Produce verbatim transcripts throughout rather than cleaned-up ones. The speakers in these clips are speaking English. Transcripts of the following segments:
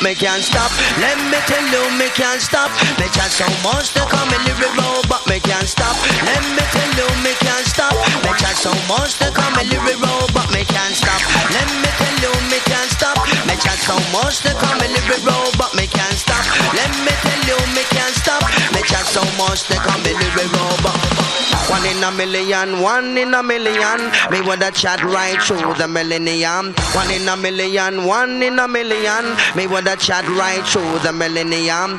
me can't stop. Let me tell you, me can't stop. Me chat so much to come in the road, but me can't stop. Let me tell you, me can't stop. Me chat so much to come in the road, but me can't stop. Let me tell you, me can't stop. Me chat so much to come in the road, but me can't stop. Let me tell you, me can't stop. Me chat so much to come in the road, but one in a million, one in a million. Me woulda chat right through the millennium. One in a million, one in a million. Me woulda chat right through the millennium.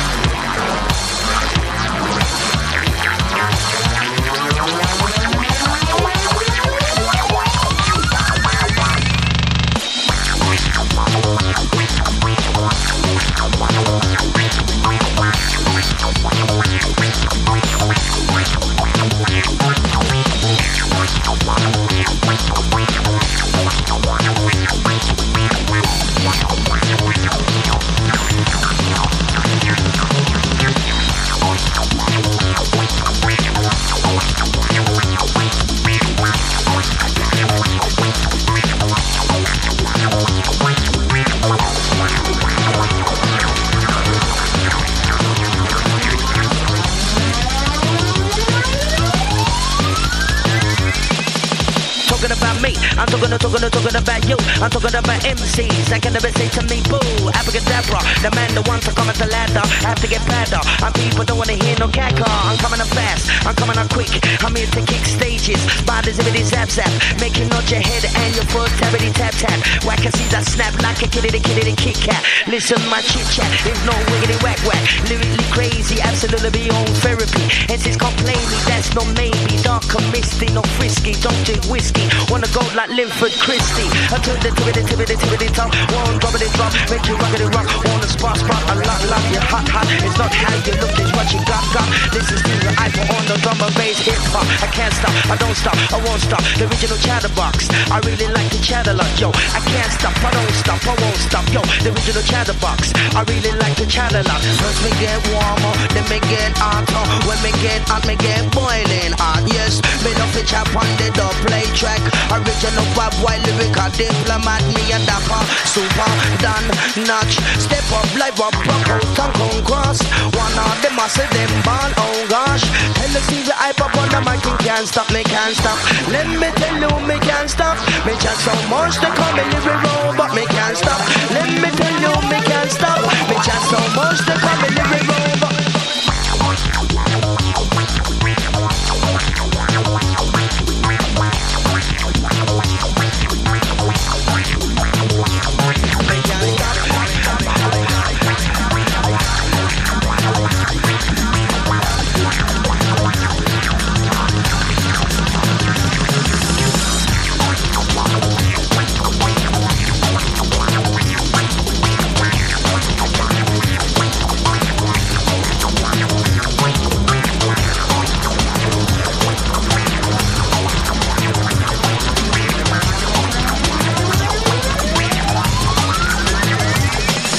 I'm talking, I'm talking, I'm talking about you. I'm talking about M Cs that can never say to me, boo. Abracadabra, the man that wants to come at the ladder. I have to get better. And people don't want to hear no caca. I'm coming up fast, I'm coming up quick. I'm here to kick stages. Body zippity zap zap. Making nod your head and your foot tappity tap tap. Whack and see that snap like a kitty kitty kitty cat. Listen my chit chat, there's no wiggity whack whack. Lyrically crazy, absolutely beyond therapy. And since complaining, that's no maybe. Dark and misty, no frisky. Don't drink whiskey. Wanna go like Linford Christie. Until the tibbity tibbity tibbity top. One drop it drop, make you rock it rock. Wanna spot spot a lot lot. You're hot hot. It's not how you look, it's what you got got. This is the iPhone on the drum and bass hip hop. I can't stop, I don't stop, I won't stop. The original chatterbox. I really like the chatter lot, yo. I can't stop, I don't stop, I won't stop, yo. The original chatterbox. I really like the chatter lot. First me get warmer, then me get hotter. When me get hot, me get boiling hot. Yes, me love the chap on the dub play track. Original Bob White lyrical diplomat, me a dapper, super, done, notch. Step up, live up, rock out and come cross. One of them muscle, them ball, oh gosh. Tell us see the hype up on the mic, and can't stop, me can't stop. Let me tell you, me can't stop. Me chat so much to come in the road, but me can't stop. Let me tell you,